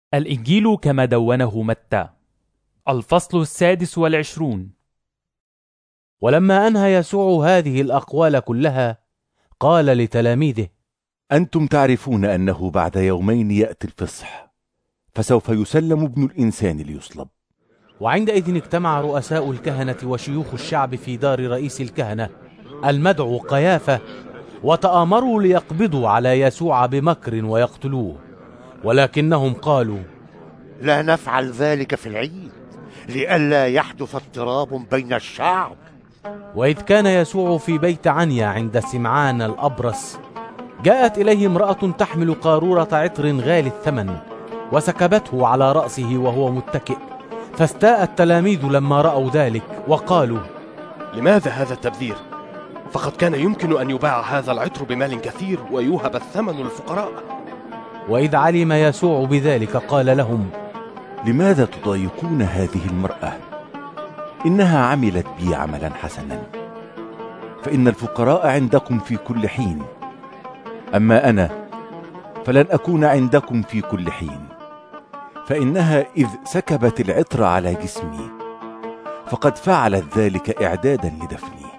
الإنجيل كما دونه متى. الفصل 26. ولما أنهى يسوع هذه الأقوال كلها قال لتلاميذه: أنتم تعرفون أنه بعد يومين يأتي الفصح، فسوف يسلم ابن الإنسان ليصلب. وعندئذ اجتمع رؤساء الكهنة وشيوخ الشعب في دار رئيس الكهنة المدعو قيافة، وتآمروا ليقبضوا على يسوع بمكر ويقتلوه، ولكنهم قالوا: لا نفعل ذلك في العيد، لئلا يحدث اضطراب بين الشعب. وإذ كان يسوع في بيت عنيا عند سمعان الأبرص، جاءت إليه امرأة تحمل قارورة عطر غالي الثمن، وسكبته على رأسه وهو متكئ. فاستاء التلاميذ لما رأوا ذلك وقالوا: لماذا هذا التبذير؟ فقد كان يمكن أن يباع هذا العطر بمال كثير ويوهب الثمن للفقراء. وإذ علم يسوع بذلك قال لهم: لماذا تضايقون هذه المرأة؟ إنها عملت بي عملا حسنا، فإن الفقراء عندكم في كل حين، أما أنا فلن أكون عندكم في كل حين. فإنها إذ سكبت العطر على جسمي فقد فعلت ذلك إعدادا لدفني.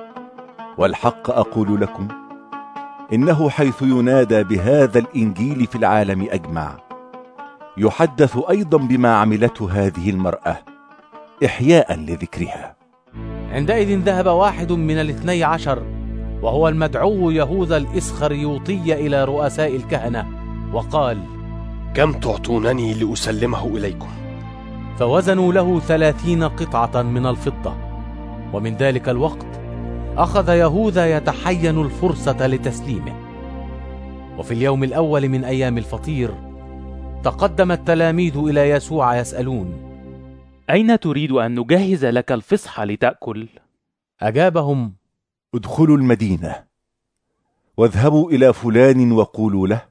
والحق أقول لكم إنه حيث ينادى بهذا الإنجيل في العالم أجمع، يحدث أيضا بما عملته هذه المرأة إحياء لذكرها. عندئذ ذهب واحد من 12 وهو المدعو يهوذا الإسخريوطي إلى رؤساء الكهنة وقال: كم تعطونني لأسلمه إليكم؟ فوزنوا له 30 قطعة من الفضة. ومن ذلك الوقت أخذ يهوذا يتحين الفرصة لتسليمه. وفي اليوم الأول من أيام الفطير تقدم التلاميذ إلى يسوع يسألون: أين تريد أن نجهز لك الفصح لتأكل؟ أجابهم: ادخلوا المدينة واذهبوا إلى فلان وقولوا له: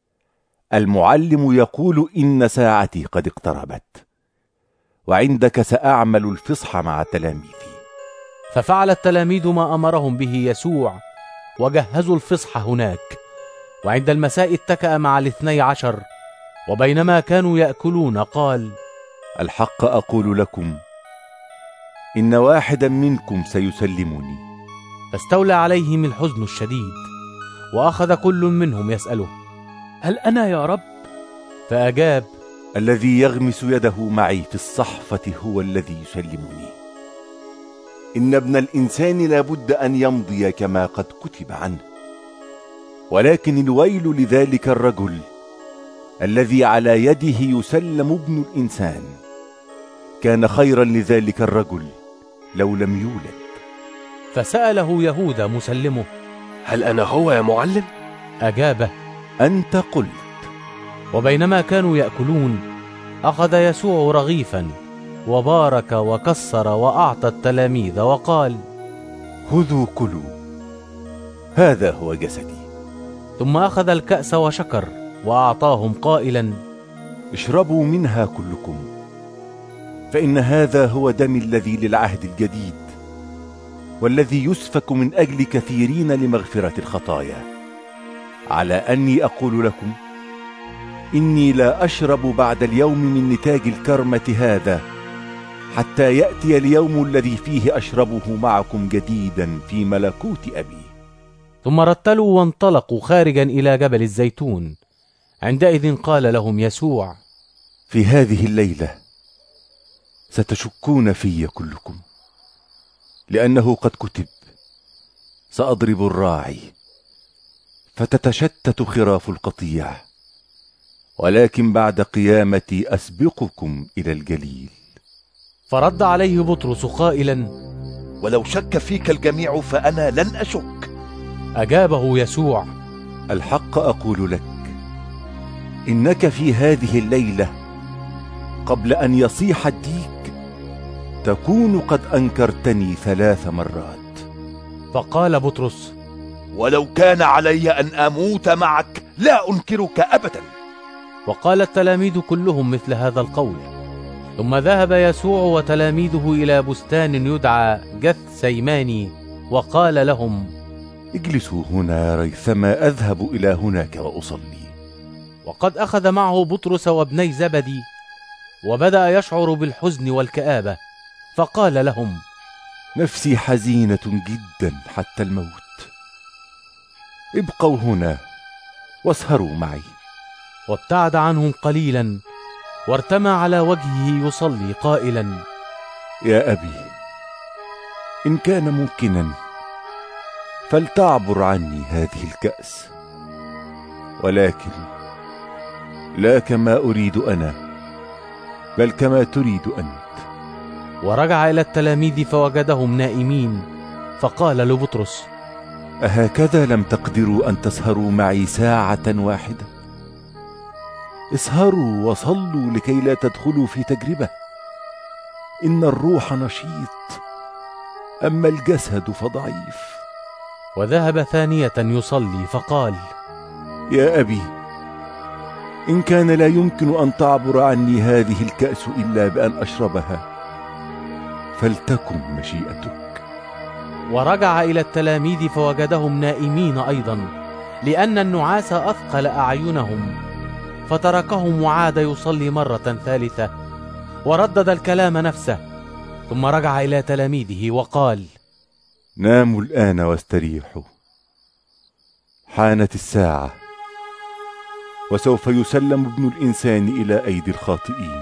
المعلم يقول إن ساعتي قد اقتربت، وعندك سأعمل الفصح مع تلاميذي. ففعل التلاميذ ما أمرهم به يسوع، وجهزوا الفصح هناك. وعند المساء اتكأ مع 12، وبينما كانوا يأكلون قال: الحق أقول لكم إن واحدا منكم سيسلمني. فاستولى عليهم الحزن الشديد، وأخذ كل منهم يسأله: هل أنا يا رب؟ فأجاب: الذي يغمس يده معي في الصحفة هو الذي يسلمني. إن ابن الإنسان لابد أن يمضي كما قد كتب عنه، ولكن الويل لذلك الرجل الذي على يده يسلم ابن الإنسان. كان خيرا لذلك الرجل لو لم يولد. فسأله يهوذا مسلمه: هل أنا هو يا معلم؟ أجابه: أنت قلت. وبينما كانوا يأكلون أخذ يسوع رغيفا وبارك وكسر وأعطى التلاميذ وقال: خذوا كلوا، هذا هو جسدي. ثم أخذ الكأس وشكر وأعطاهم قائلا: اشربوا منها كلكم، فإن هذا هو دمي الذي للعهد الجديد، والذي يسفك من أجل كثيرين لمغفرة الخطايا. على أني أقول لكم إني لا أشرب بعد اليوم من نتاج الكرمة هذا حتى يأتي اليوم الذي فيه أشربه معكم جديدا في ملكوت أبي. ثم رتلوا وانطلقوا خارجا إلى جبل الزيتون. عندئذ قال لهم يسوع: في هذه الليلة ستشكون في كلكم، لأنه قد كتب: سأضرب الراعي فتتشتت خراف القطيع، ولكن بعد قيامتي أسبقكم إلى الجليل. فرد عليه بطرس قائلا: ولو شك فيك الجميع فأنا لن أشك. أجابه يسوع: الحق أقول لك إنك في هذه الليلة قبل أن يصيح الديك تكون قد أنكرتني 3 مرات. فقال بطرس: ولو كان علي أن أموت معك لا أنكرك أبدا. وقال التلاميذ كلهم مثل هذا القول. ثم ذهب يسوع وتلاميذه إلى بستان يدعى جثسيماني، وقال لهم: اجلسوا هنا ريثما أذهب إلى هناك وأصلي. وقد أخذ معه بطرس وابني زبدي، وبدأ يشعر بالحزن والكآبة، فقال لهم: نفسي حزينة جدا حتى الموت، ابقوا هنا واسهروا معي. وابتعد عنهم قليلا، وارتمى على وجهه يصلي قائلا: يا أبي، إن كان ممكنا فلتعبر عني هذه الكأس، ولكن لا كما أريد أنا، بل كما تريد أنت. ورجع إلى التلاميذ فوجدهم نائمين، فقال لبطرس: أهكذا لم تقدروا أن تسهروا معي ساعة واحدة؟ اسهروا وصلوا لكي لا تدخلوا في تجربة. إن الروح نشيط، أما الجسد فضعيف. وذهب ثانية يصلي، فقال: يا أبي، إن كان لا يمكن أن تعبر عني هذه الكأس إلا بأن أشربها، فلتكن مشيئتك. ورجع إلى التلاميذ فوجدهم نائمين أيضا، لأن النعاس أثقل أعينهم، فتركهم وعاد يصلي مرة ثالثة، وردد الكلام نفسه، ثم رجع إلى تلاميذه وقال: ناموا الآن واستريحوا، حانت الساعة، وسوف يسلم ابن الإنسان إلى أيدي الخاطئين.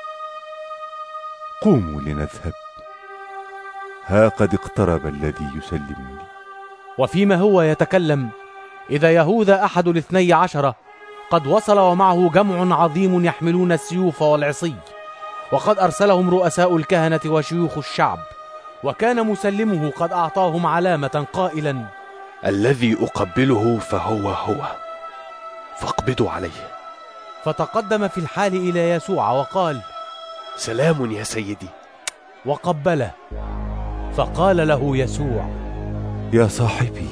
قوموا لنذهب، ها قد اقترب الذي يسلمني. وفيما هو يتكلم، إذا يهوذا أحد 12 قد وصل، ومعه جمع عظيم يحملون السيوف والعصي، وقد أرسلهم رؤساء الكهنة وشيوخ الشعب، وكان مسلمه قد أعطاهم علامة قائلا: الذي أقبله فهو هو، فاقبضوا عليه. فتقدم في الحال إلى يسوع وقال: سلام يا سيدي. وقبله. فقال له يسوع: يا صاحبي،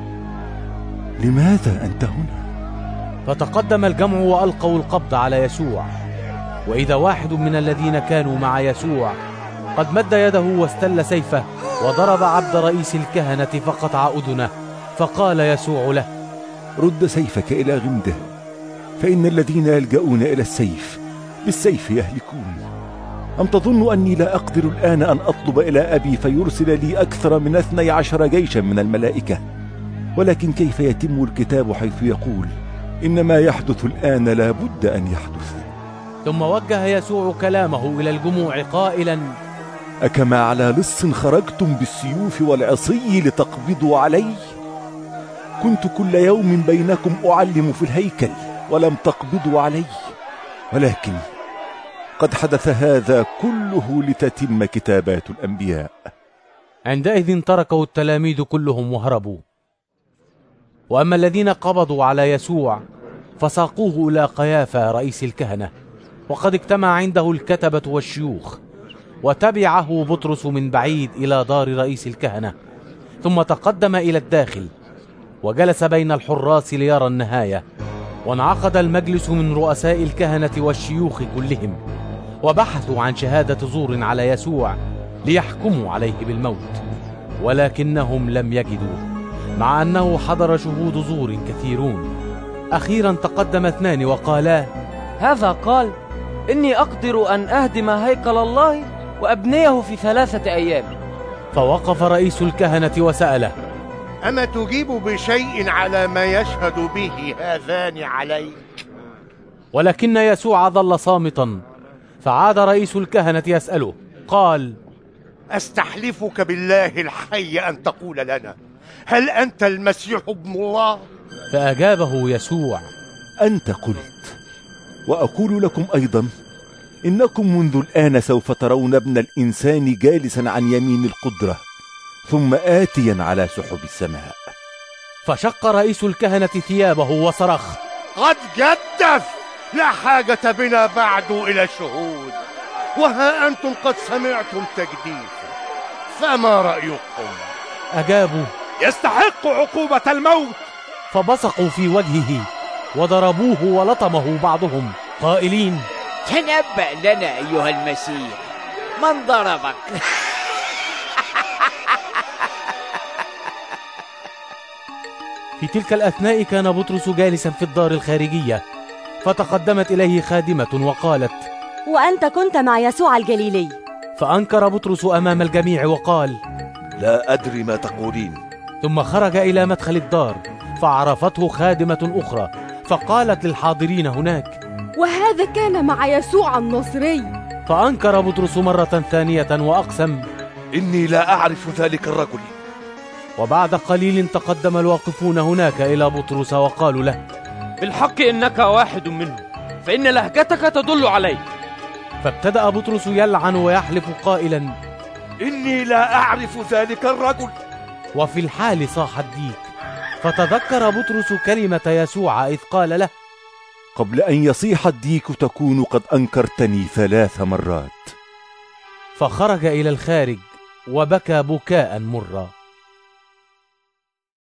لماذا أنت هنا؟ فتقدم الجمع وألقوا القبض على يسوع، وإذا واحد من الذين كانوا مع يسوع قد مد يده واستل سيفه، وضرب عبد رئيس الكهنة فقطع أذنه. فقال يسوع له: رد سيفك إلى غمده، فإن الذين يلجؤون إلى السيف بالسيف يهلكون. أم تظن أني لا أقدر الآن أن أطلب إلى أبي فيرسل لي أكثر من 12 جيشا من الملائكة؟ ولكن كيف يتم الكتاب حيث يقول: إن ما يحدث الآن لا بد أن يحدث؟ ثم وجه يسوع كلامه إلى الجموع قائلا: أكما على لص خرجتم بالسيوف والعصي لتقبضوا علي؟ كنت كل يوم بينكم أعلم في الهيكل ولم تقبضوا علي، ولكن قد حدث هذا كله لتتم كتابات الأنبياء. عندئذ تركه التلاميذ كلهم وهربوا. وأما الذين قبضوا على يسوع فساقوه إلى قيافة رئيس الكهنة، وقد اجتمع عنده الكتبة والشيوخ، وتبعه بطرس من بعيد إلى دار رئيس الكهنة، ثم تقدم إلى الداخل وجلس بين الحراس ليرى النهاية. وانعقد المجلس من رؤساء الكهنة والشيوخ كلهم، وبحثوا عن شهادة زور على يسوع ليحكموا عليه بالموت، ولكنهم لم يجدوا، مع أنه حضر شهود زور كثيرون. أخيرا تقدم 2 وقالا: هذا قال: إني أقدر أن أهدم هيكل الله وأبنيه في 3 أيام. فوقف رئيس الكهنة وسأله: أما تجيب بشيء على ما يشهد به هذان عليك؟ ولكن يسوع ظل صامتا. فعاد رئيس الكهنة يسأله، قال: أستحلفك بالله الحي أن تقول لنا، هل أنت المسيح ابن الله؟ فأجابه يسوع: أنت قلت، وأقول لكم أيضا إنكم منذ الآن سوف ترون ابن الإنسان جالسا عن يمين القدرة، ثم آتيا على سحب السماء. فشق رئيس الكهنة ثيابه وصرخ: قد جدف، لا حاجة بنا بعد إلى شهود، وها أنتم قد سمعتم تجديفا، فما رأيكم؟ أجابوا: يستحق عقوبة الموت. فبصقوا في وجهه وضربوه ولطمه بعضهم قائلين: تنبأ لنا أيها المسيح، من ضربك؟ في تلك الأثناء كان بطرس جالسا في الدار الخارجية، فتقدمت إليه خادمة وقالت: وأنت كنت مع يسوع الجليلي. فأنكر بطرس أمام الجميع وقال: لا أدري ما تقولين. ثم خرج إلى مدخل الدار، فعرفته خادمة أخرى، فقالت للحاضرين هناك: وهذا كان مع يسوع الناصري. فأنكر بطرس مرة ثانية وأقسم: إني لا أعرف ذلك الرجل. وبعد قليل تقدم الواقفون هناك إلى بطرس وقالوا له: بالحق إنك واحد منهم، فإن لهجتك تدل عليك. فابتدأ بطرس يلعن ويحلف قائلا: إني لا أعرف ذلك الرجل. وفي الحال صاح الديك، فتذكر بطرس كلمة يسوع إذ قال له: قبل أن يصيح الديك تكون قد أنكرتني 3 مرات. فخرج إلى الخارج وبكى بكاء مرا.